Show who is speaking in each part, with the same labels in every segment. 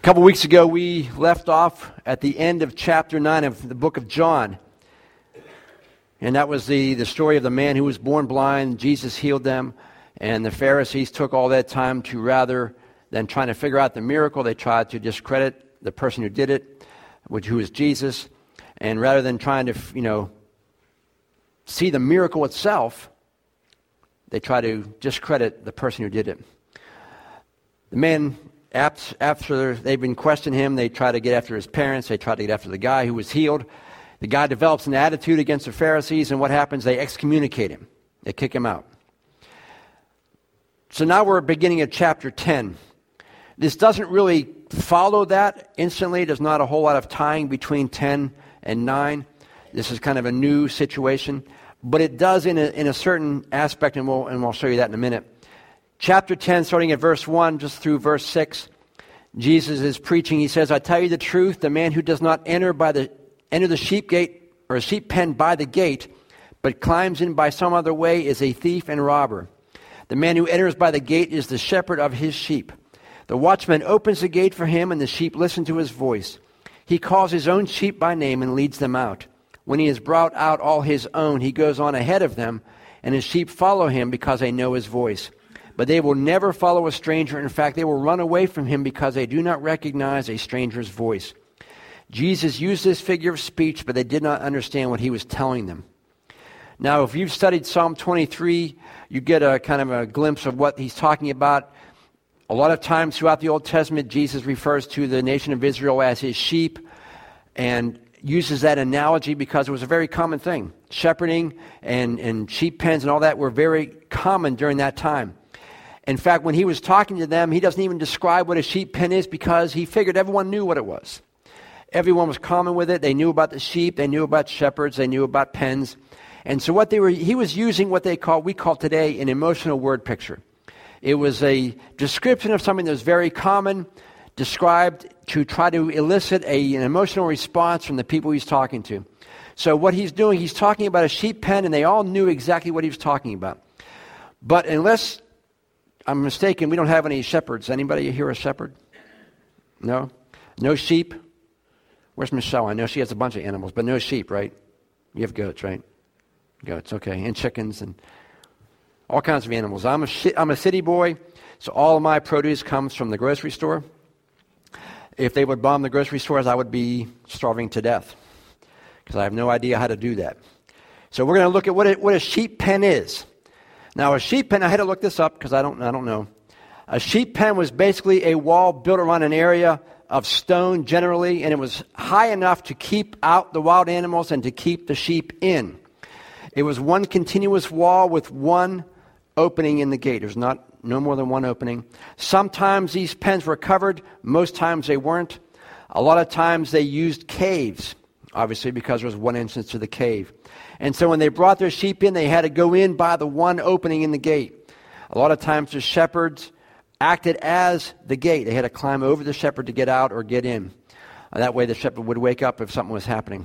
Speaker 1: couple weeks ago, we left off at the end of chapter 9 of the book of John. And that was the story of the man who was born blind. Jesus healed them. And the Pharisees took all that time to, rather than trying to figure out the miracle, they tried to discredit the person who did it, who was Jesus. And rather than trying to, see the miracle itself, they tried to discredit the person who did it. The man, after they've been questioning him, they try to get after his parents. They try to get after the guy who was healed. The guy develops an attitude against the Pharisees, and what happens? They excommunicate him. They kick him out. So now we're beginning at chapter 10. This doesn't really follow that instantly. There's not a whole lot of tying between 10 and 9. This is kind of a new situation. But it does in a certain aspect, and we'll show you that in a minute. Chapter 10, starting at verse 1, just through verse 6, Jesus is preaching. He says, I tell you the truth, the man who does not enter the sheep gate or a sheep pen by the gate, but climbs in by some other way is a thief and robber. The man who enters by the gate is the shepherd of his sheep. The watchman opens the gate for him, and the sheep listen to his voice. He calls his own sheep by name and leads them out. When he has brought out all his own, he goes on ahead of them, and his sheep follow him because they know his voice. But they will never follow a stranger. In fact, they will run away from him because they do not recognize a stranger's voice. Jesus used this figure of speech, but they did not understand what he was telling them. Now, if you've studied Psalm 23, you get a kind of a glimpse of what he's talking about. A lot of times throughout the Old Testament, Jesus refers to the nation of Israel as his sheep and uses that analogy because it was a very common thing. Shepherding and sheep pens and all that were very common during that time. In fact, when he was talking to them, he doesn't even describe what a sheep pen is because he figured everyone knew what it was. Everyone was common with it. They knew about the sheep. They knew about shepherds. They knew about pens. And so he was using what we call today an emotional word picture. It was a description of something that was very common, described to try to elicit an emotional response from the people he's talking to. So what he's doing, he's talking about a sheep pen, and they all knew exactly what he was talking about. But unless I'm mistaken, we don't have any shepherds. Anybody here a shepherd? No? No sheep? Where's Michelle? I know she has a bunch of animals, but no sheep, right? You have goats, right? Goats, okay. And chickens and all kinds of animals. I'm a city boy, so all of my produce comes from the grocery store. If they would bomb the grocery stores, I would be starving to death because I have no idea how to do that. So we're going to look at what a sheep pen is. Now, a sheep pen, I had to look this up because I don't know. A sheep pen was basically a wall built around an area of stone generally, and it was high enough to keep out the wild animals and to keep the sheep in. It was one continuous wall with one opening in the gate. There's no more than one opening. Sometimes these pens were covered. Most times they weren't. A lot of times they used caves, obviously because there was one entrance to the cave. And so when they brought their sheep in, they had to go in by the one opening in the gate. A lot of times the shepherds acted as the gate. They had to climb over the shepherd to get out or get in. That way the shepherd would wake up if something was happening.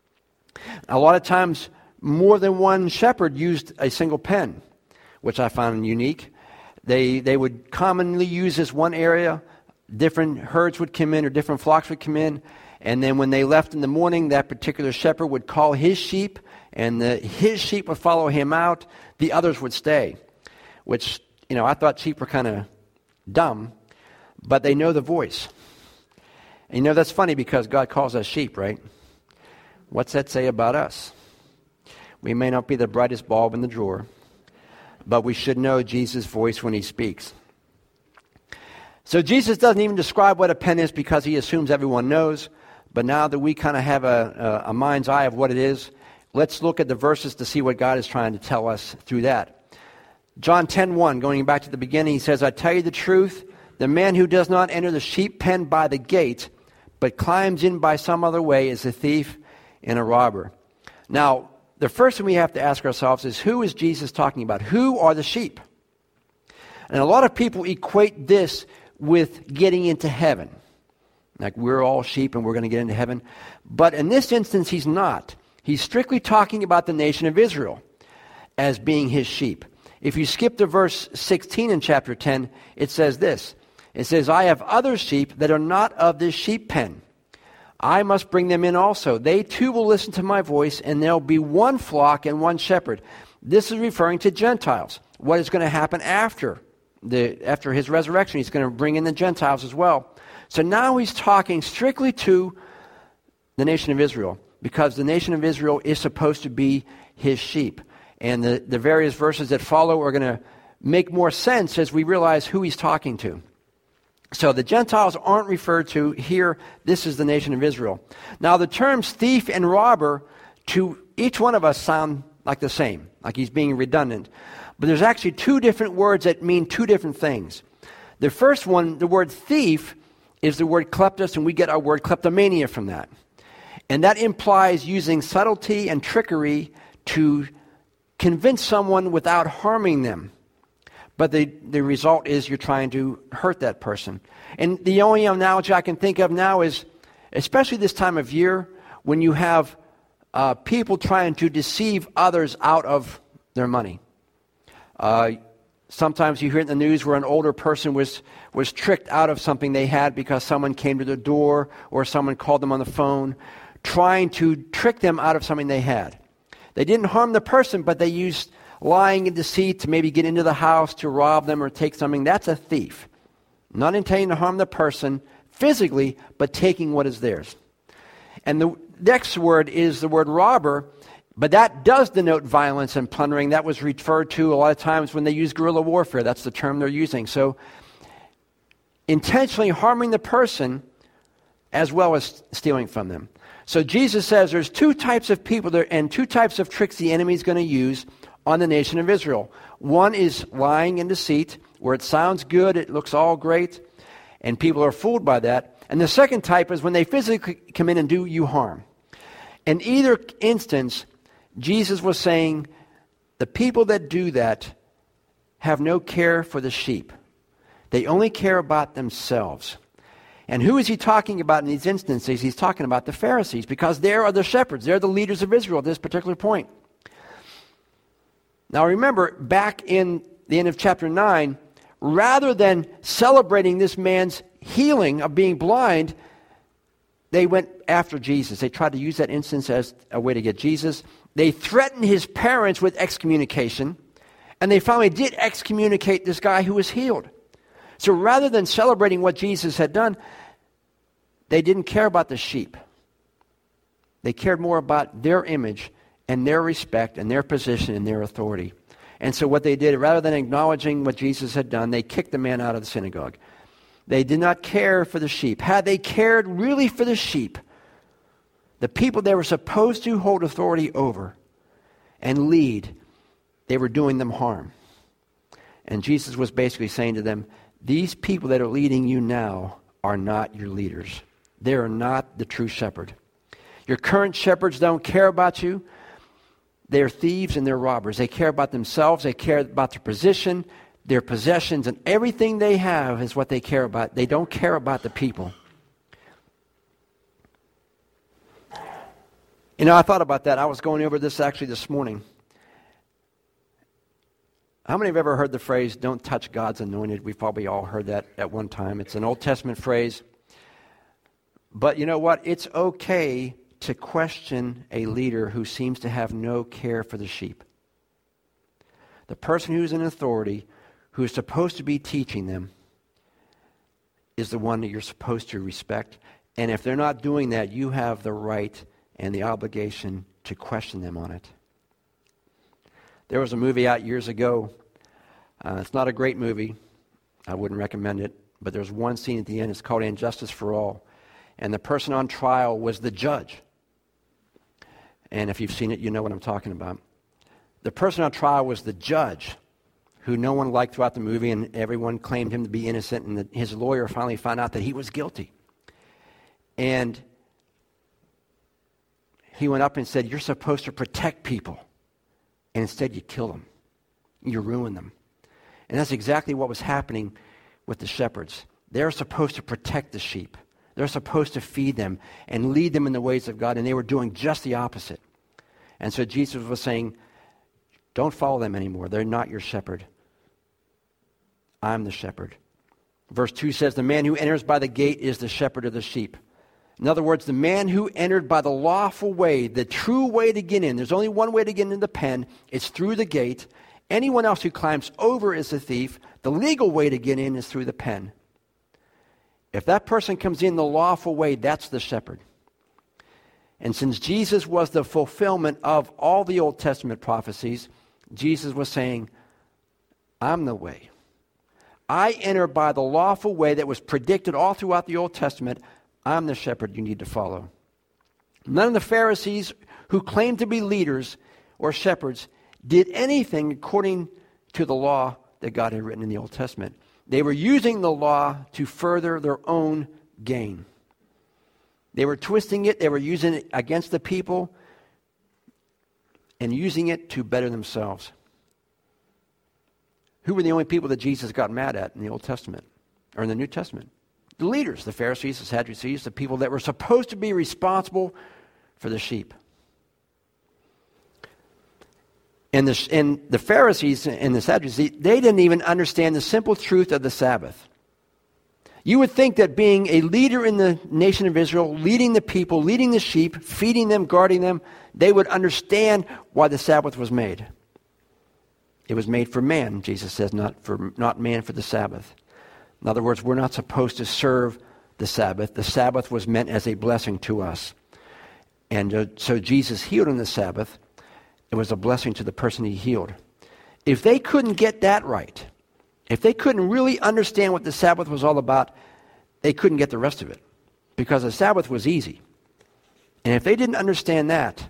Speaker 1: A lot of times more than one shepherd used a single pen, which I found unique. They would commonly use this one area. Different herds would come in or different flocks would come in. And then when they left in the morning, that particular shepherd would call his sheep, and his sheep would follow him out. The others would stay, which, I thought sheep were kind of dumb, but they know the voice. And that's funny because God calls us sheep, right? What's that say about us? We may not be the brightest bulb in the drawer, but we should know Jesus' voice when he speaks. So Jesus doesn't even describe what a pen is because he assumes everyone knows. But now that we kind of have a mind's eye of what it is, let's look at the verses to see what God is trying to tell us through that. John 10:1, going back to the beginning, he says, I tell you the truth, the man who does not enter the sheep pen by the gate, but climbs in by some other way is a thief and a robber. Now, the first thing we have to ask ourselves is, who is Jesus talking about? Who are the sheep? And a lot of people equate this with getting into heaven. Like we're all sheep and we're going to get into heaven. But in this instance, he's not. He's strictly talking about the nation of Israel as being his sheep. If you skip to verse 16 in chapter 10, it says this. It says, I have other sheep that are not of this sheep pen. I must bring them in also. They too will listen to my voice, and there'll be one flock and one shepherd. This is referring to Gentiles. What is going to happen after his resurrection? He's going to bring in the Gentiles as well. So now he's talking strictly to the nation of Israel, because the nation of Israel is supposed to be his sheep. And the various verses that follow are going to make more sense as we realize who he's talking to. So the Gentiles aren't referred to here. This is the nation of Israel. Now the terms thief and robber to each one of us sound like the same, like he's being redundant. But there's actually two different words that mean two different things. The first one, the word thief, is the word kleptos, and we get our word kleptomania from that. And that implies using subtlety and trickery to convince someone without harming them. But the result is you're trying to hurt that person. And the only analogy I can think of now is, especially this time of year, when you have people trying to deceive others out of their money. Sometimes you hear in the news where an older person was tricked out of something they had because someone came to their door or someone called them on the phone, trying to trick them out of something they had. They didn't harm the person, but they used lying and deceit to maybe get into the house to rob them or take something. That's a thief. Not intending to harm the person physically, but taking what is theirs. And the next word is the word robber, but that does denote violence and plundering. That was referred to a lot of times when they use guerrilla warfare. That's the term they're using. So intentionally harming the person as well as stealing from them. So Jesus says there's two types of people there and two types of tricks the enemy is going to use on the nation of Israel. One is lying and deceit, where it sounds good, it looks all great, and people are fooled by that. And the second type is when they physically come in and do you harm. In either instance, Jesus was saying the people that do that have no care for the sheep. They only care about themselves. And who is he talking about in these instances? He's talking about the Pharisees, because they are the shepherds. They're the leaders of Israel at this particular point. Now remember, back in the end of chapter 9, rather than celebrating this man's healing of being blind, they went after Jesus. They tried to use that instance as a way to get Jesus. They threatened his parents with excommunication, and they finally did excommunicate this guy who was healed. So rather than celebrating what Jesus had done, they didn't care about the sheep. They cared more about their image and their respect and their position and their authority. And so what they did, rather than acknowledging what Jesus had done, they kicked the man out of the synagogue. They did not care for the sheep. Had they cared really for the sheep, the people they were supposed to hold authority over and lead, they were doing them harm. And Jesus was basically saying to them, these people that are leading you now are not your leaders. They are not the true shepherd. Your current shepherds don't care about you. They're thieves and they're robbers. They care about themselves. They care about their position, their possessions, and everything they have is what they care about. They don't care about the people. You know, I thought about that. I was going over this actually this morning. How many have ever heard the phrase, don't touch God's anointed? We've probably all heard that at one time. It's an Old Testament phrase. But you know what? It's okay to question a leader who seems to have no care for the sheep. The person who's in authority, who is supposed to be teaching them, is the one that you're supposed to respect. And if they're not doing that, you have the right and the obligation to question them on it. There was a movie out years ago. It's not a great movie. I wouldn't recommend it. But there's one scene at the end. It's called And Justice for All. And the person on trial was the judge. And if you've seen it, you know what I'm talking about. The person on trial was the judge, who no one liked throughout the movie, and everyone claimed him to be innocent, and his lawyer finally found out that he was guilty. And he went up and said, you're supposed to protect people, and instead you kill them. You ruin them. And that's exactly what was happening with the shepherds. They're supposed to protect the sheep. They're supposed to feed them and lead them in the ways of God, and they were doing just the opposite. And so Jesus was saying, don't follow them anymore. They're not your shepherd. I'm the shepherd. Verse 2 says, the man who enters by the gate is the shepherd of the sheep. In other words, the man who entered by the lawful way, the true way to get in. There's only one way to get into the pen. It's through the gate. Anyone else who climbs over is a thief. The legal way to get in is through the pen. If that person comes in the lawful way, that's the shepherd. And since Jesus was the fulfillment of all the Old Testament prophecies, Jesus was saying, I'm the way. I enter by the lawful way that was predicted all throughout the Old Testament. I'm the shepherd you need to follow. None of the Pharisees who claimed to be leaders or shepherds did anything according to the law that God had written in the Old Testament. They were using the law to further their own gain. They were twisting it. They were using it against the people and using it to better themselves. Who were the only people that Jesus got mad at in the Old Testament or in the New Testament? The leaders, the Pharisees, the Sadducees, the people that were supposed to be responsible for the sheep. And the Pharisees and the Sadducees, they didn't even understand the simple truth of the Sabbath. You would think that being a leader in the nation of Israel, leading the people, leading the sheep, feeding them, guarding them, they would understand why the Sabbath was made. It was made for man, Jesus says, not man for the Sabbath. In other words, we're not supposed to serve the Sabbath. The Sabbath was meant as a blessing to us. And so Jesus healed on the Sabbath. It was a blessing to the person he healed. If they couldn't get that right, if they couldn't really understand what the Sabbath was all about, they couldn't get the rest of it. Because the Sabbath was easy. And if they didn't understand that,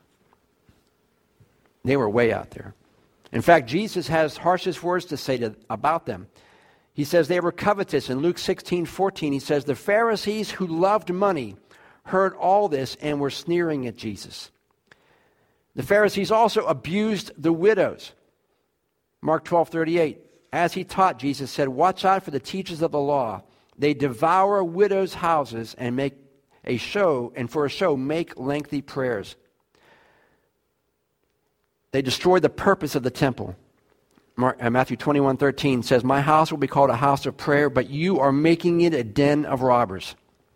Speaker 1: they were way out there. In fact, Jesus has harshest words to say about them. He says they were covetous. In Luke 16:14, he says, the Pharisees who loved money heard all this and were sneering at Jesus. The Pharisees also abused the widows. Mark 12:38, as he taught, Jesus said, watch out for the teachers of the law. They devour widows' houses and make a show, and for a show make lengthy prayers. They destroy the purpose of the temple. Matthew 21:13 says, my house will be called a house of prayer, but you are making it a den of robbers.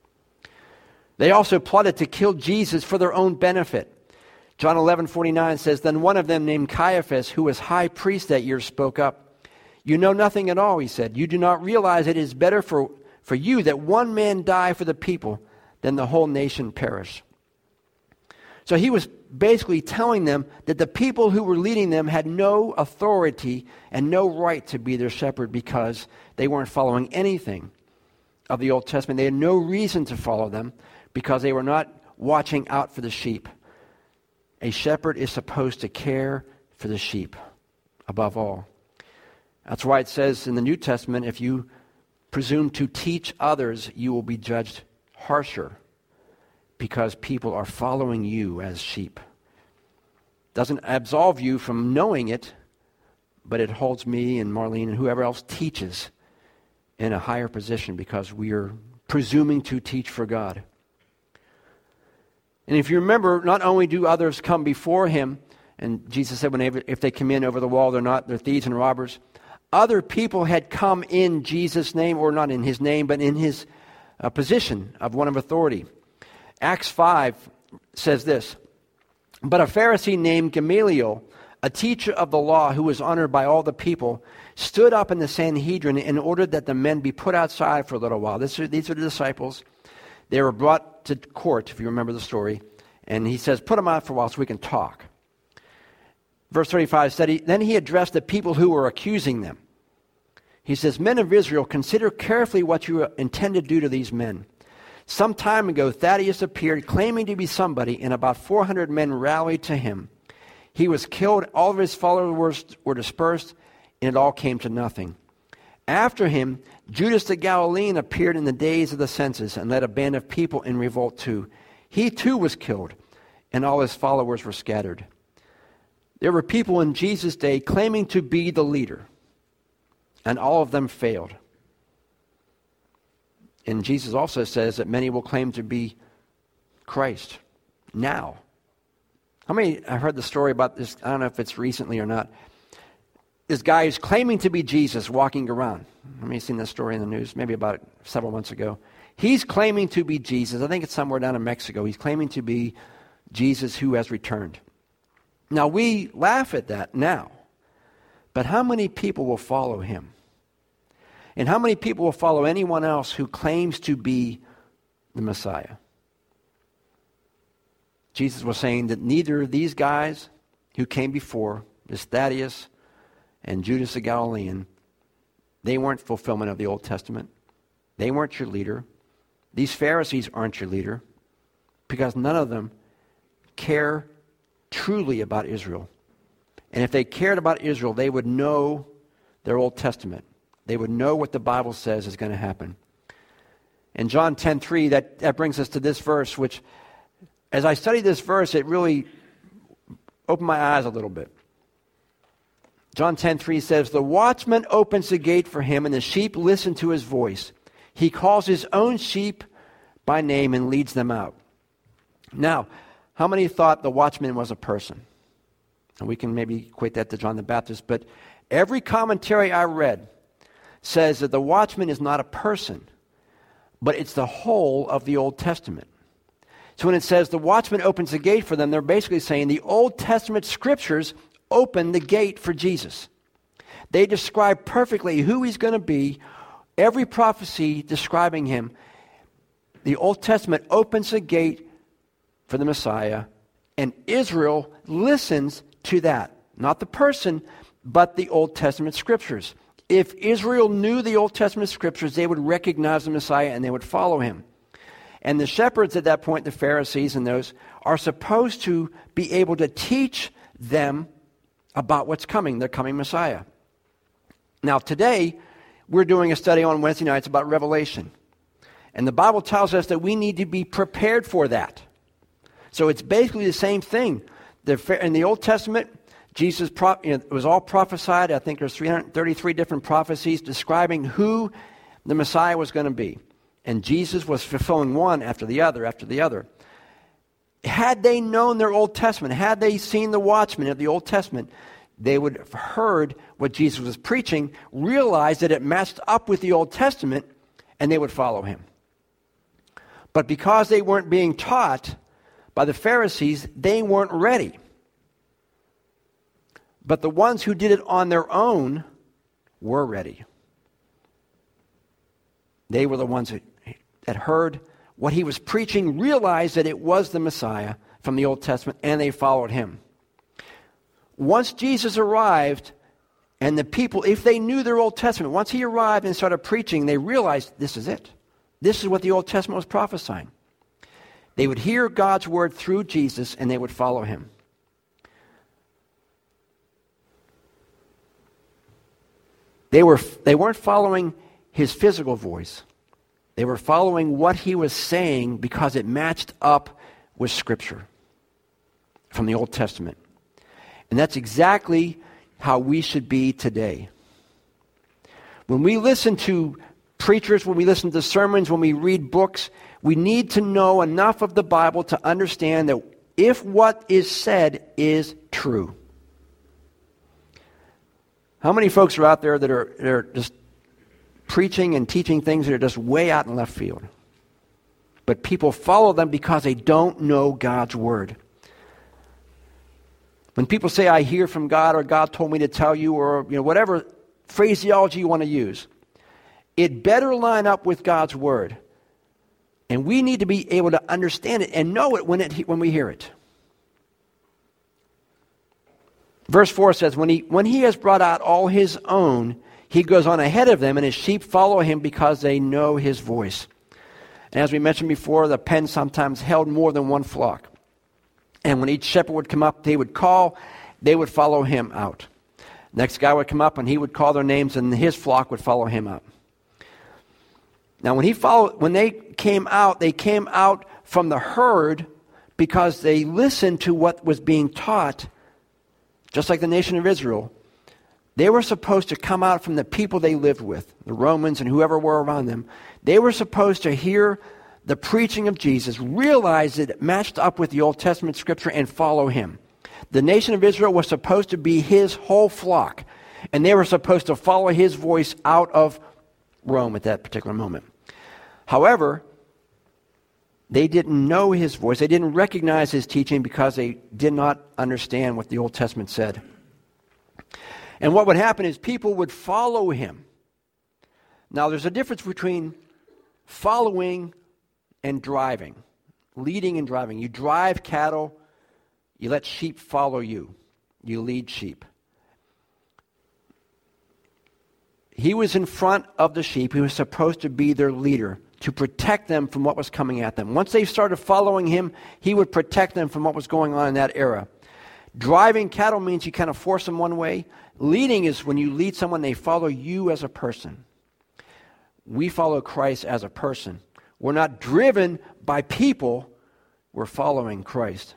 Speaker 1: They also plotted to kill Jesus for their own benefit. John 11:49 says, then one of them named Caiaphas, who was high priest that year, spoke up. You know nothing at all, he said. You do not realize it is better for you that one man die for the people than the whole nation perish. So he was basically telling them that the people who were leading them had no authority and no right to be their shepherd because they weren't following anything of the Old Testament. They had no reason to follow them because they were not watching out for the sheep. A shepherd is supposed to care for the sheep above all. That's why it says in the New Testament, if you presume to teach others, you will be judged harsher because people are following you as sheep. Doesn't absolve you from knowing it, but it holds me and Marlene and whoever else teaches in a higher position because we are presuming to teach for God. And if you remember, not only do others come before him, and Jesus said if they come in over the wall, they're thieves and robbers. Other people had come in Jesus' name, or not in his name, but in his position of one of authority. Acts 5 says this, but a Pharisee named Gamaliel, a teacher of the law who was honored by all the people, stood up in the Sanhedrin and ordered that the men be put outside for a little while. These are the disciples. They were brought to court, if you remember the story. And he says, put them out for a while so we can talk. Verse 35 said, then he addressed the people who were accusing them. He says, men of Israel, consider carefully what you intend to do to these men. Some time ago, Thaddeus appeared claiming to be somebody, and about 400 men rallied to him. He was killed, all of his followers were dispersed, and it all came to nothing. After him, Judas the Galilean appeared in the days of the census and led a band of people in revolt too. He too was killed, and all his followers were scattered. There were people in Jesus' day claiming to be the leader, and all of them failed. And Jesus also says that many will claim to be Christ now. How many have heard the story about this? I don't know if it's recently or not. this guy who's claiming to be Jesus walking around. I mean, you've seen this story in the news maybe about several months ago. He's claiming to be Jesus. I think it's somewhere down in Mexico. He's claiming to be Jesus who has returned. Now, we laugh at that now. But how many people will follow him? And how many people will follow anyone else who claims to be the Messiah? Jesus was saying that neither of these guys who came before, this Thaddeus and Judas the Galilean, they weren't fulfillment of the Old Testament. They weren't your leader. These Pharisees aren't your leader, because none of them care truly about Israel. And if they cared about Israel, they would know their Old Testament. They would know what the Bible says is going to happen. In John 10:3, that brings us to this verse, which, as I studied this verse, it really opened my eyes a little bit. John 10:3 says, "The watchman opens the gate for him, and the sheep listen to his voice. He calls his own sheep by name and leads them out." Now, how many thought the watchman was a person? And we can maybe equate that to John the Baptist, but every commentary I read says that the watchman is not a person, but it's the whole of the Old Testament. So when it says the watchman opens the gate for them, they're basically saying the Old Testament scriptures open the gate for Jesus. They describe perfectly who he's going to be. Every prophecy describing him, the Old Testament opens the gate for the Messiah, and Israel listens to that. Not the person, but the Old Testament scriptures. If Israel knew the Old Testament scriptures, they would recognize the Messiah and they would follow him. And the shepherds at that point, the Pharisees and those, are supposed to be able to teach them about what's coming, the coming Messiah. Now today, we're doing a study on Wednesday nights about Revelation. And the Bible tells us that we need to be prepared for that. So it's basically the same thing. In the Old Testament, Jesus, it was all prophesied. I think there's 333 different prophecies describing who the Messiah was going to be. And Jesus was fulfilling one after the other, after the other. Had they known their Old Testament, had they seen the watchmen of the Old Testament, they would have heard what Jesus was preaching, realized that it matched up with the Old Testament, and they would follow him. But because they weren't being taught by the Pharisees, they weren't ready. But the ones who did it on their own were ready. They were the ones that heard what he was preaching, realized that it was the Messiah from the Old Testament, and they followed him. Once Jesus arrived, and the people, if they knew their Old Testament, once he arrived and started preaching, they realized this is it. This is what the Old Testament was prophesying. They would hear God's word through Jesus, and they would follow him. They weren't following his physical voice. They were following what he was saying because it matched up with Scripture from the Old Testament. And that's exactly how we should be today. When we listen to preachers, when we listen to sermons, when we read books, we need to know enough of the Bible to understand that if what is said is true. How many folks are out there that are just preaching and teaching things that are just way out in left field? But people follow them because they don't know God's word. When people say, "I hear from God," or "God told me to tell you," or whatever phraseology you want to use, it better line up with God's word. And we need to be able to understand it and know it when we hear it. Verse 4 says, when he has brought out all his own, he goes on ahead of them, and his sheep follow him because they know his voice. And as we mentioned before, the pen sometimes held more than one flock. And when each shepherd would come up, they would call, they would follow him out. Next guy would come up, and he would call their names, and his flock would follow him out. Now, when they came out from the herd because they listened to what was being taught. Just like the nation of Israel, they were supposed to come out from the people they lived with, the Romans and whoever were around them. They were supposed to hear the preaching of Jesus, realize that it matched up with the Old Testament scripture, and follow him. The nation of Israel was supposed to be his whole flock. And they were supposed to follow his voice out of Rome at that particular moment. However, they didn't know his voice. They didn't recognize his teaching because they did not understand what the Old Testament said. And what would happen is people would follow him. Now, there's a difference between following and driving, leading and driving. You drive cattle, you let sheep follow you. You lead sheep. He was in front of the sheep. He was supposed to be their leader, to protect them from what was coming at them. Once they started following him, he would protect them from what was going on in that era. Driving cattle means you kind of force them one way. Leading is when you lead someone, they follow you as a person. We follow Christ as a person. We're not driven by people. We're following Christ.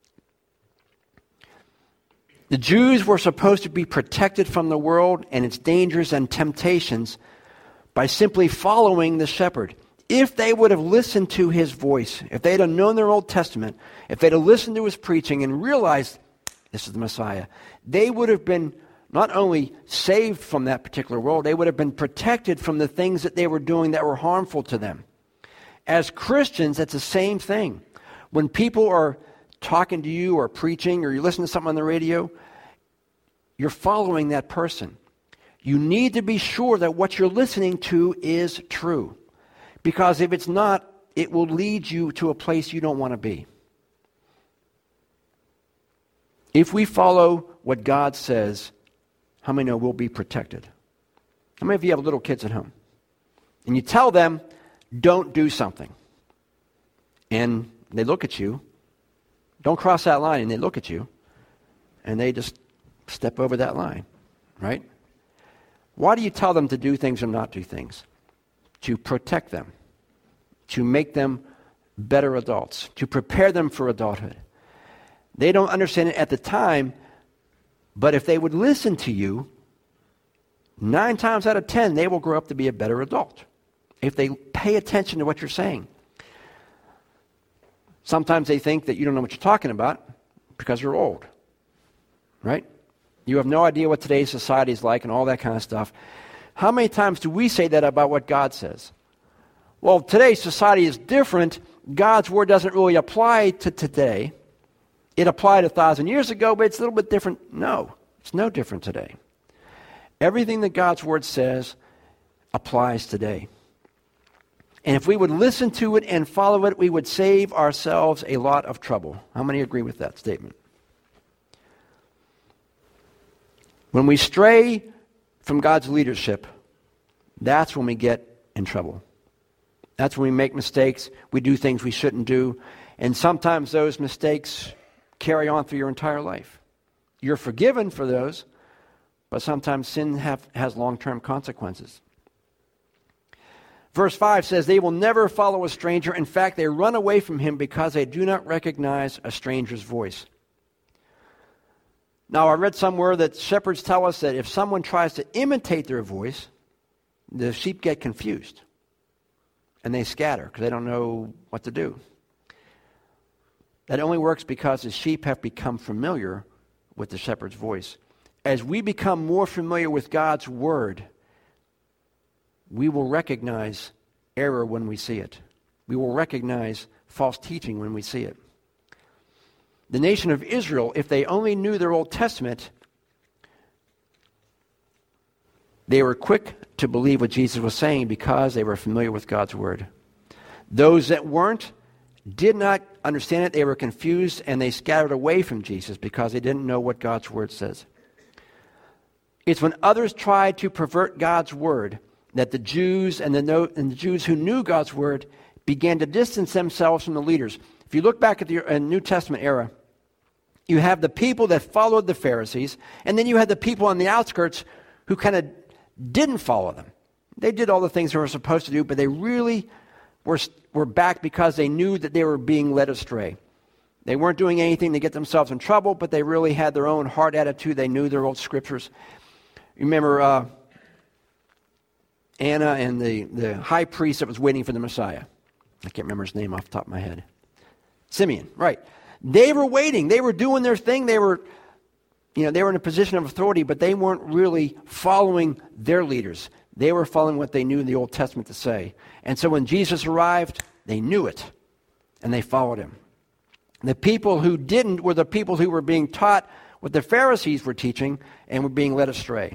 Speaker 1: The Jews were supposed to be protected from the world and its dangers and temptations by simply following the shepherd. If they would have listened to his voice, if they'd have known their Old Testament, if they'd have listened to his preaching and realized this is the Messiah, they would have been not only saved from that particular world, they would have been protected from the things that they were doing that were harmful to them. As Christians, that's the same thing. When people are talking to you or preaching or you listen to something on the radio, you're following that person. You need to be sure that what you're listening to is true. Because if it's not, it will lead you to a place you don't want to be. If we follow what God says, how many know we'll be protected? How many of you have little kids at home? And you tell them, don't do something. And they look at you. Don't cross that line, and they look at you, and they just step over that line, right? Why do you tell them to do things or not do things? To protect them, to make them better adults, to prepare them for adulthood. They don't understand it at the time, but if they would listen to you, 9 times out of 10, they will grow up to be a better adult if they pay attention to what you're saying. Sometimes they think that you don't know what you're talking about because you're old, right? You have no idea what today's society is like and all that kind of stuff. How many times do we say that about what God says? Well, today's society is different. God's word doesn't really apply to today. It applied 1,000 years ago, but it's a little bit different. No, it's no different today. Everything that God's word says applies today. And if we would listen to it and follow it, we would save ourselves a lot of trouble. How many agree with that statement? When we stray from God's leadership, that's when we get in trouble. That's when we make mistakes. We do things we shouldn't do. And sometimes those mistakes carry on through your entire life. You're forgiven for those, but sometimes sin has long-term consequences. Verse 5 says, they will never follow a stranger. In fact, they run away from him because they do not recognize a stranger's voice. Now, I read somewhere that shepherds tell us that if someone tries to imitate their voice, the sheep get confused. And they scatter because they don't know what to do. That only works because the sheep have become familiar with the shepherd's voice. As we become more familiar with God's word, we will recognize error when we see it. We will recognize false teaching when we see it. The nation of Israel, if they only knew their Old Testament, they were quick to believe what Jesus was saying because they were familiar with God's word. Those that weren't did not understand it. They were confused and they scattered away from Jesus because they didn't know what God's word says. It's when others tried to pervert God's word that the Jews and the Jews who knew God's word began to distance themselves from the leaders. If you look back at the New Testament era, you have the people that followed the Pharisees, and then you had the people on the outskirts who kind of didn't follow them. They did all the things they were supposed to do, but they really were back because they knew that they were being led astray. They weren't doing anything to get themselves in trouble, but they really had their own hard attitude. They knew their old scriptures. You remember Anna and the high priest that was waiting for the Messiah. I can't remember his name off the top of my head. Simeon, right. They were waiting. They were doing their thing. They were they were in a position of authority, but they weren't really following their leaders. They were following what they knew in the Old Testament to say. And so when Jesus arrived, they knew it, and they followed him. The people who didn't were the people who were being taught what the Pharisees were teaching and were being led astray.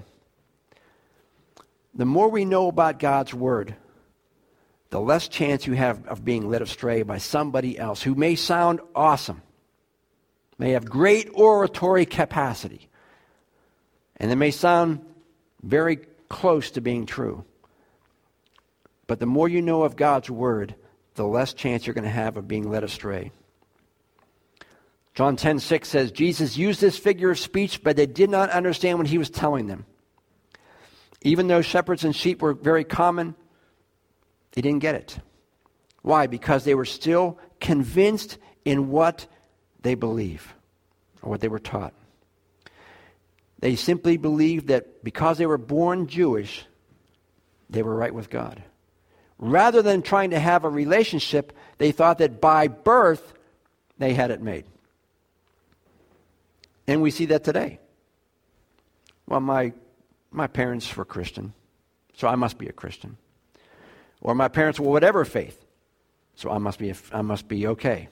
Speaker 1: The more we know about God's Word, the less chance you have of being led astray by somebody else who may sound awesome, may have great oratory capacity, and they may sound very close to being true. But the more you know of God's Word, the less chance you're going to have of being led astray. John 10:6 says, Jesus used this figure of speech, but they did not understand what he was telling them. Even though shepherds and sheep were very common, they didn't get it. Why? Because they were still convinced in what they believe or what they were taught. They simply believed that because they were born Jewish, they were right with God. Rather than trying to have a relationship, they thought that by birth they had it made. And we see that today. Well, my parents were Christian, so I must be a Christian. Or my parents were whatever faith, so I must be okay.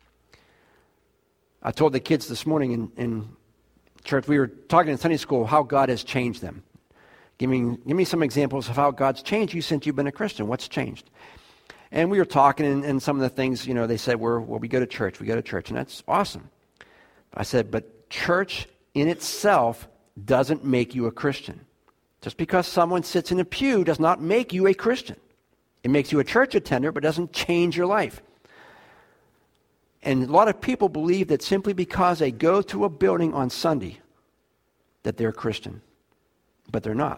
Speaker 1: I told the kids this morning in church, we were talking in Sunday school how God has changed them. Give me some examples of how God's changed you since you've been a Christian. What's changed? And we were talking, and some of the things, they said we go to church, and that's awesome. I said, but church in itself doesn't make you a Christian. Just because someone sits in a pew does not make you a Christian. It makes you a church attender, but doesn't change your life. And a lot of people believe that simply because they go to a building on Sunday, that they're a Christian. But they're not.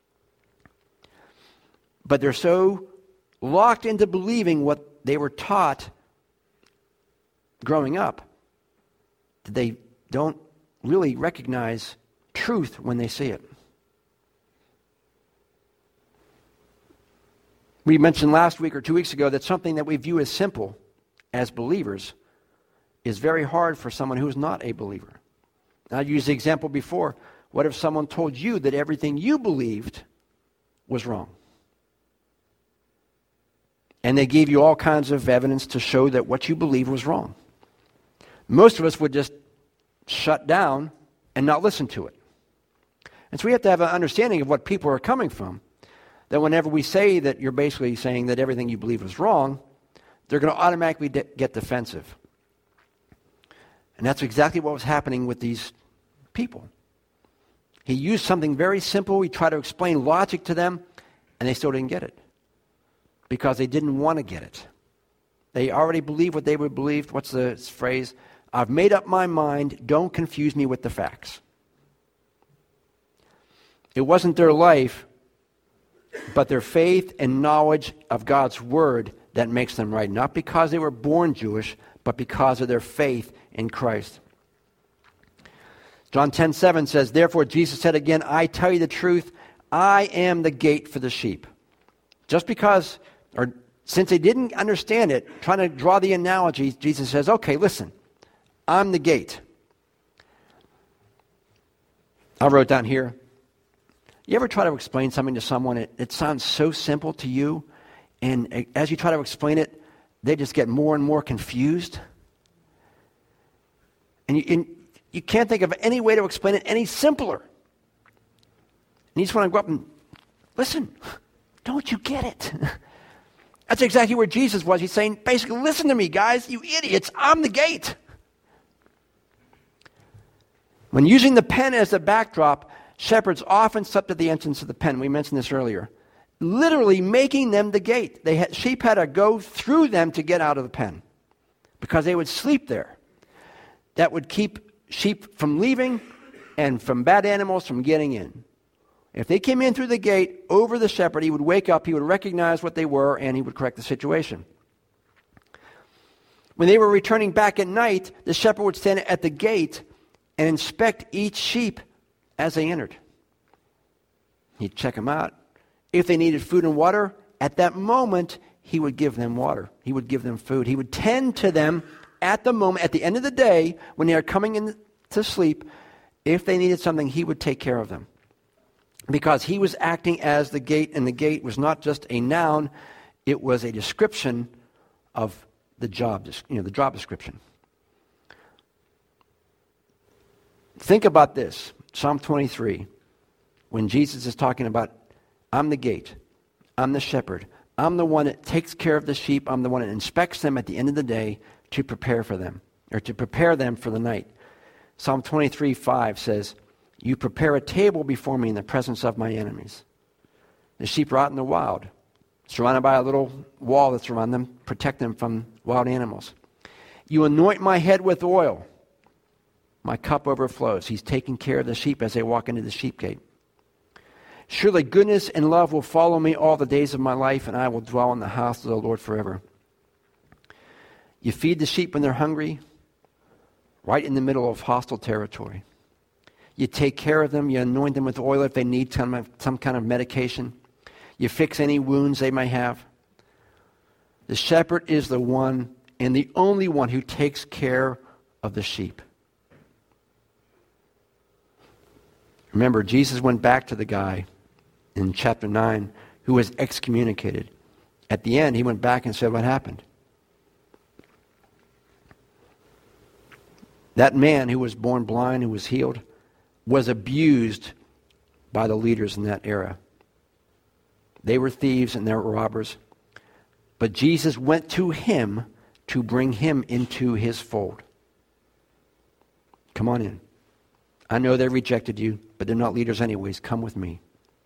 Speaker 1: But they're so locked into believing what they were taught growing up that they don't really recognize truth when they see it. We mentioned last week or 2 weeks ago that something that we view as simple as believers is very hard for someone who is not a believer. I used the example before. What if someone told you that everything you believed was wrong? And they gave you all kinds of evidence to show that what you believed was wrong. Most of us would just shut down and not listen to it. And so we have to have an understanding of what people are coming from. That whenever we say that you're basically saying that everything you believe was wrong, they're going to automatically get defensive. And that's exactly what was happening with these people. He used something very simple. He tried to explain logic to them, and they still didn't get it. Because they didn't want to get it. They already believed what they would believe. What's the phrase? I've made up my mind. Don't confuse me with the facts. It wasn't their life, but their faith and knowledge of God's Word that makes them right. Not because they were born Jewish, but because of their faith in Christ. John 10:7 says, therefore Jesus said again, I tell you the truth, I am the gate for the sheep. Just because, or since they didn't understand it, trying to draw the analogy, Jesus says, okay, listen, I'm the gate. I wrote down here, you ever try to explain something to someone, it sounds so simple to you, and as you try to explain it, they just get more and more confused? And you can't think of any way to explain it any simpler. And you just want to go up and, listen, don't you get it? That's exactly where Jesus was. He's saying, basically, listen to me, guys, you idiots, I'm the gate. When using the pen as a backdrop, shepherds often slept at the entrance of the pen. We mentioned this earlier. Literally making them the gate. Sheep had to go through them to get out of the pen because they would sleep there. That would keep sheep from leaving and from bad animals from getting in. If they came in through the gate over the shepherd, he would wake up, he would recognize what they were, and he would correct the situation. When they were returning back at night, the shepherd would stand at the gate and inspect each sheep as they entered. He'd check them out. If they needed food and water, at that moment, he would give them water. He would give them food. He would tend to them at the moment, at the end of the day, when they are coming in to sleep, If they needed something, he would take care of them. Because he was acting as the gate, and the gate was not just a noun, it was a description of the job, the job description. Think about this, Psalm 23, when Jesus is talking about, I'm the gate, I'm the shepherd, I'm the one that takes care of the sheep, I'm the one that inspects them at the end of the day to prepare for them, or to prepare them for the night. Psalm 23:5 says, you prepare a table before me in the presence of my enemies. The sheep rot in the wild, surrounded by a little wall that's around them, protect them from wild animals. You anoint my head with oil. My cup overflows. He's taking care of the sheep as they walk into the sheep gate. Surely goodness and love will follow me all the days of my life, and I will dwell in the house of the Lord forever. You feed the sheep when they're hungry, right in the middle of hostile territory. You take care of them. You anoint them with oil if they need some kind of medication. You fix any wounds they may have. The shepherd is the one and the only one who takes care of the sheep. Remember, Jesus went back to the guy in chapter 9 who was excommunicated. At the end, he went back and said, what happened? That man who was born blind, who was healed, was abused by the leaders in that era. They were thieves and they were robbers. But Jesus went to him to bring him into his fold. Come on in. I know they rejected you, but they're not leaders anyways. Come with me.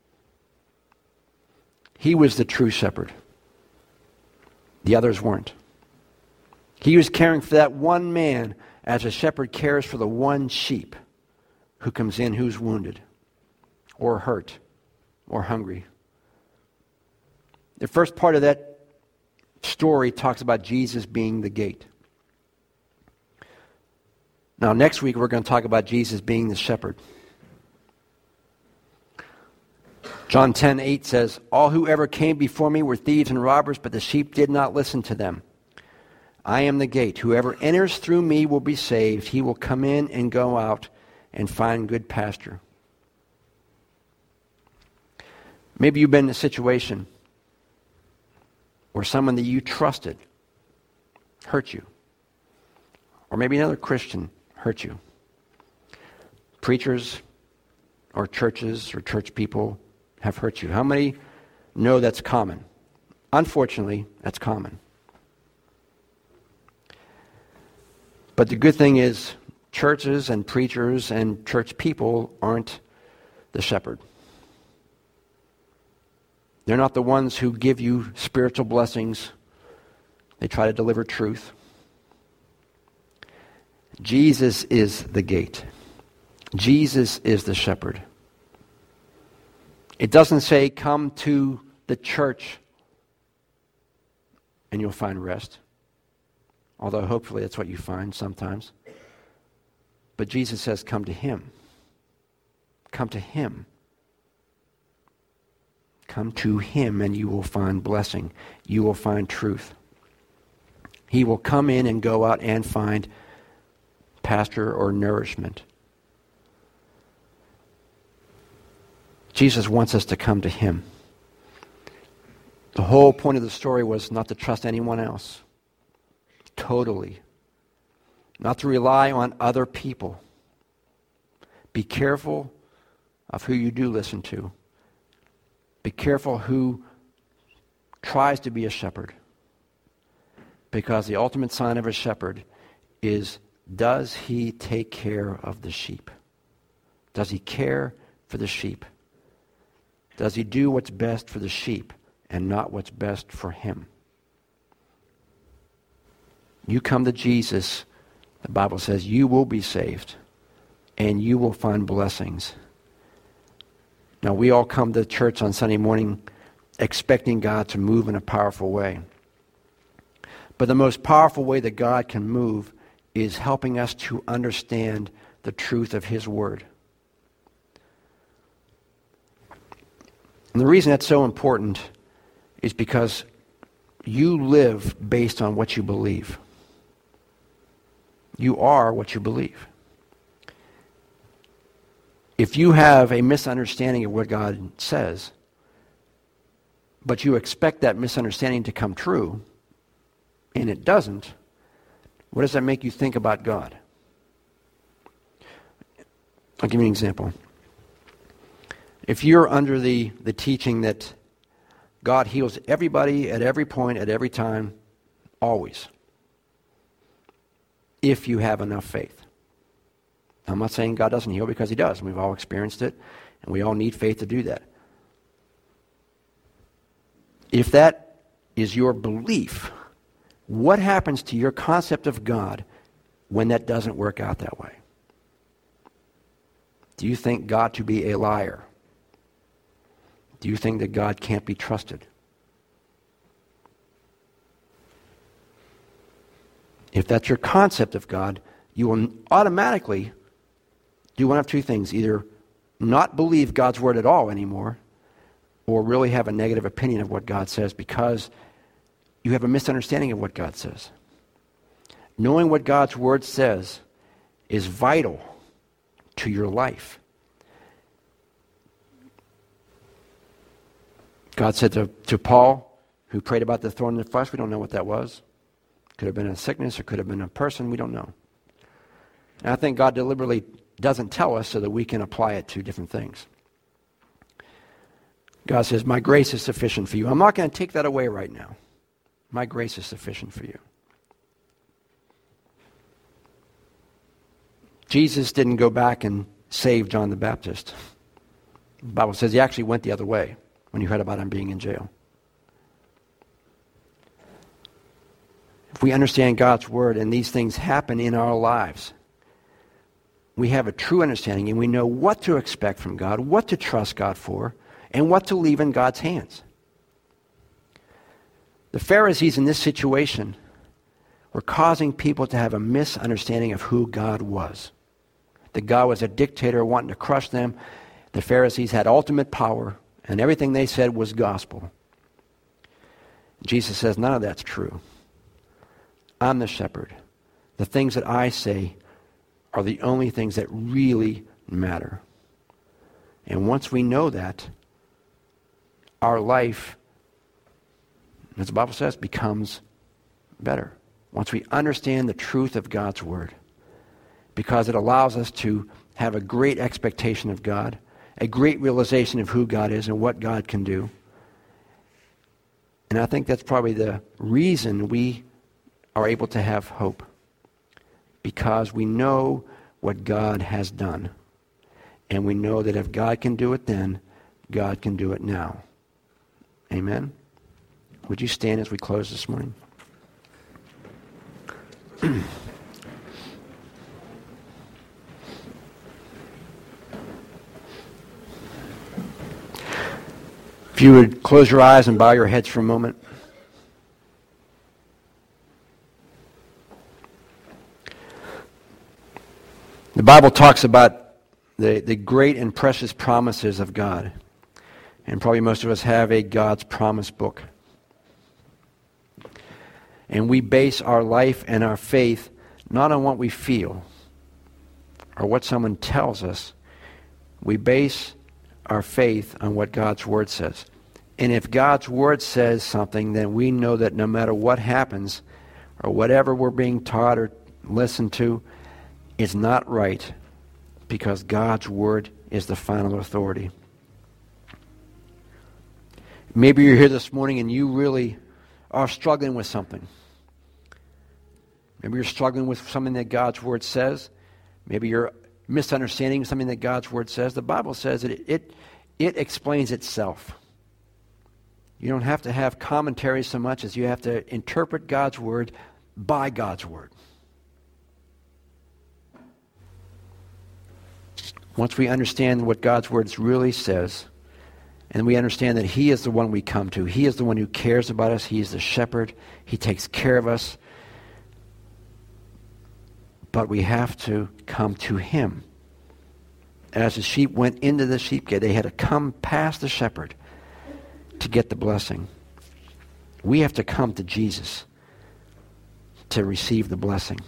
Speaker 1: He was the true shepherd. The others weren't. He was caring for that one man as a shepherd cares for the one sheep who comes in who's wounded or hurt or hungry. The first part of that story talks about Jesus being the gate. Now, next week we're going to talk about Jesus being the shepherd. John 10:8 says, all who ever came before me were thieves and robbers, but the sheep did not listen to them. I am the gate. Whoever enters through me will be saved. He will come in and go out and find good pasture. Maybe you've been in a situation where someone that you trusted hurt you. Or maybe another Christian hurt you. Preachers or churches or church people have hurt you. How many know that's common? Unfortunately, that's common. But the good thing is, churches and preachers and church people aren't the shepherd. They're not the ones who give you spiritual blessings. They try to deliver truth. Jesus is the gate. Jesus is the shepherd. It doesn't say, come to the church and you'll find rest. Although hopefully that's what you find sometimes. But Jesus says, come to him. Come to him. Come to him and you will find blessing. You will find truth. He will come in and go out and find pasture or nourishment. Jesus wants us to come to him. The whole point of the story was not to trust anyone else. Totally. Not to rely on other people. Be careful of who you do listen to. Be careful who tries to be a shepherd. Because the ultimate sign of a shepherd is, does he take care of the sheep? Does he care for the sheep? Does he do what's best for the sheep and not what's best for him? You come to Jesus, the Bible says, you will be saved and you will find blessings. Now, we all come to church on Sunday morning expecting God to move in a powerful way. But the most powerful way that God can move is helping us to understand the truth of his word. And the reason that's so important is because you live based on what you believe. You are what you believe. If you have a misunderstanding of what God says, but you expect that misunderstanding to come true, and it doesn't, what does that make you think about God? I'll give you an example. If you're under the teaching that God heals everybody at every point, at every time, always, if you have enough faith. I'm not saying God doesn't heal, because he does. We've all experienced it, and we all need faith to do that. If that is your belief, what happens to your concept of God when that doesn't work out that way? Do you think God to be a liar? Do you think that God can't be trusted? If that's your concept of God, you will automatically do one of two things: either not believe God's word at all anymore, or really have a negative opinion of what God says, because you have a misunderstanding of what God says. Knowing what God's word says is vital to your life. God said to Paul, who prayed about the thorn in the flesh, we don't know what that was. Could have been a sickness, or could have been a person, we don't know. And I think God deliberately doesn't tell us so that we can apply it to different things. God says, my grace is sufficient for you. I'm not going to take that away right now. My grace is sufficient for you. Jesus didn't go back and save John the Baptist. The Bible says he actually went the other way when you heard about him being in jail. If we understand God's word and these things happen in our lives, we have a true understanding and we know what to expect from God, what to trust God for, and what to leave in God's hands. The Pharisees in this situation were causing people to have a misunderstanding of who God was. That God was a dictator wanting to crush them. The Pharisees had ultimate power, and everything they said was gospel. Jesus says, none of that's true. I'm the shepherd. The things that I say are the only things that really matter. And once we know that, our life, as the Bible says, becomes better. Once we understand the truth of God's word, because it allows us to have a great expectation of God, a great realization of who God is and what God can do. And I think that's probably the reason we are able to have hope, because we know what God has done. And we know that if God can do it then, God can do it now. Amen? Would you stand as we close this morning? If you would close your eyes and bow your heads for a moment. The Bible talks about the great and precious promises of God. And probably most of us have a God's promise book. And we base our life and our faith not on what we feel or what someone tells us. We base our faith on what God's word says. And if God's word says something, then we know that no matter what happens or whatever we're being taught or listened to, it's not right, because God's word is the final authority. Maybe you're here this morning and you really are struggling with something. Maybe you're struggling with something that God's word says. Maybe you're misunderstanding something that God's word says. The Bible says that it explains itself. You don't have to have commentary so much as you have to interpret God's word by God's word. Once we understand what God's word really says, and we understand that He is the one we come to, He is the one who cares about us, He is the shepherd, He takes care of us, but we have to come to Him. As the sheep went into the sheep gate, they had to come past the shepherd to get the blessing. We have to come to Jesus to receive the blessing.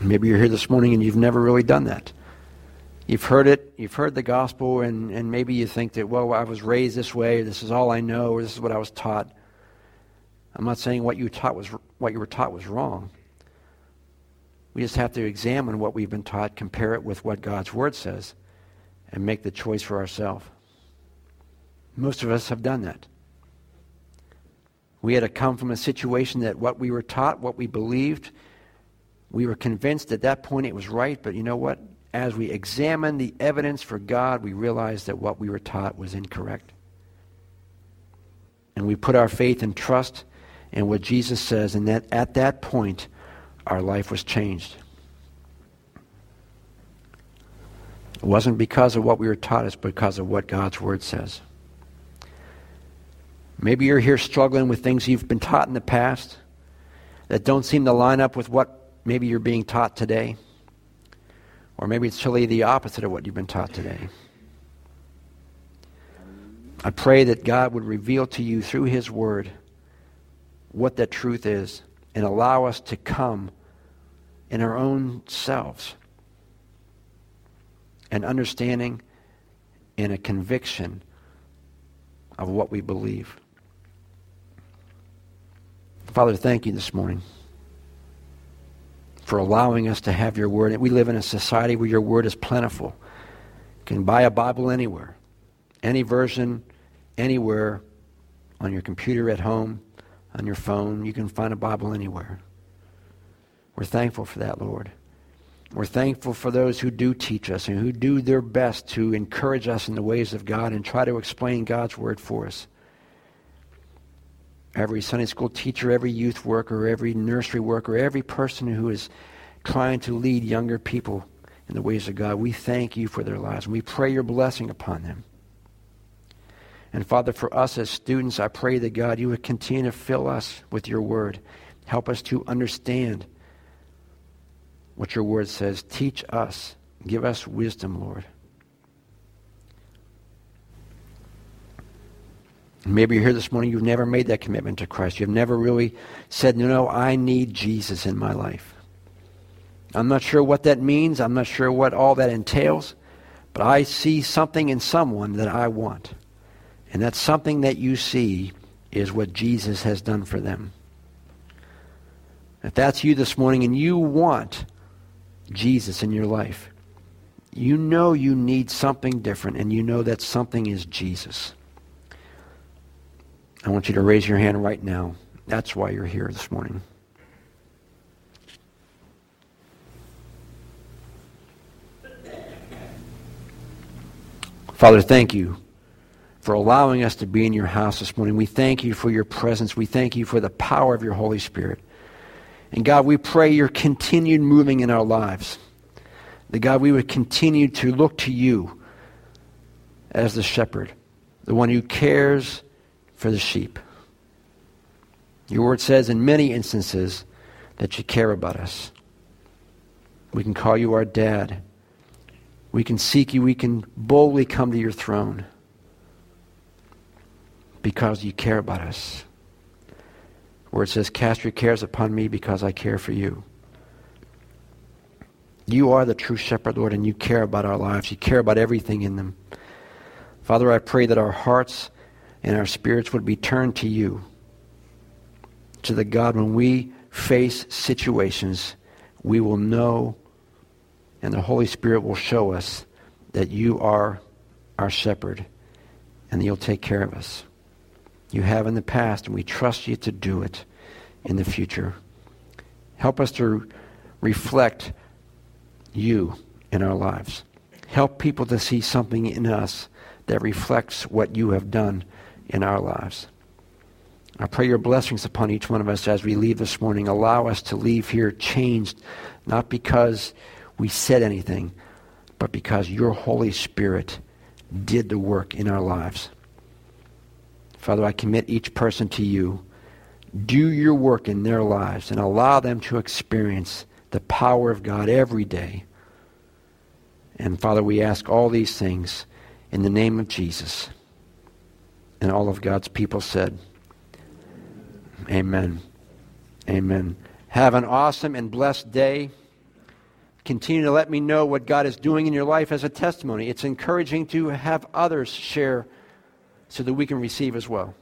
Speaker 1: Maybe you're here this morning and you've never really done that. You've heard it, you've heard the gospel, and maybe you think that, well, I was raised this way, or this is all I know, or this is what I was taught. I'm not saying what you were taught was wrong. We just have to examine what we've been taught, compare it with what God's Word says, and make the choice for ourselves. Most of us have done that. We had to come from a situation that what we were taught, what we believed, we were convinced at that point it was right, but you know what? As we examined the evidence for God, we realized that what we were taught was incorrect. And we put our faith and trust in what Jesus says, and that at that point, our life was changed. It wasn't because of what we were taught, it's because of what God's Word says. Maybe you're here struggling with things you've been taught in the past that don't seem to line up with what maybe you're being taught today. Or maybe it's totally the opposite of what you've been taught today. I pray that God would reveal to you through His Word what that truth is and allow us to come in our own selves an understanding and a conviction of what we believe. Father, thank you this morning for allowing us to have your Word. We live in a society where your Word is plentiful. You can buy a Bible anywhere, any version, anywhere, on your computer at home, on your phone. You can find a Bible anywhere. We're thankful for that, Lord. We're thankful for those who do teach us and who do their best to encourage us in the ways of God and try to explain God's Word for us. Every Sunday school teacher, every youth worker, every nursery worker, every person who is trying to lead younger people in the ways of God, we thank you for their lives, and we pray your blessing upon them. And Father, for us as students, I pray that God, you would continue to fill us with your Word. Help us to understand what your Word says. Teach us. Give us wisdom, Lord. Maybe you're here this morning, you've never made that commitment to Christ. You've never really said, no, I need Jesus in my life. I'm not sure what that means. I'm not sure what all that entails. But I see something in someone that I want. And that something that you see is what Jesus has done for them. If that's you this morning and you want Jesus in your life, you know you need something different, and you know that something is Jesus. I want you to raise your hand right now. That's why you're here this morning. Father, thank you for allowing us to be in your house this morning. We thank you for your presence. We thank you for the power of your Holy Spirit. And God, we pray your continued moving in our lives. That God, we would continue to look to you as the shepherd, the one who cares for the sheep. Your word says in many instances that you care about us. We can call you our dad. We can seek you. We can boldly come to your throne because you care about us. Where it says, cast your cares upon me because I care for you. You are the true shepherd, Lord, and you care about our lives. You care about everything in them. Father, I pray that our hearts and our spirits would be turned to you, to the God when we face situations, we will know, and the Holy Spirit will show us that you are our shepherd and that you'll take care of us. You have in the past, and we trust you to do it in the future. Help us to reflect you in our lives. Help people to see something in us that reflects what you have done in our lives. I pray your blessings upon each one of us as we leave this morning. Allow us to leave here changed, not because we said anything, but because your Holy Spirit did the work in our lives. Father, I commit each person to you. Do your work in their lives and allow them to experience the power of God every day. And Father, we ask all these things in the name of Jesus. And all of God's people said, amen. Amen. Have an awesome and blessed day. Continue to let me know what God is doing in your life as a testimony. It's encouraging to have others share so that we can receive as well.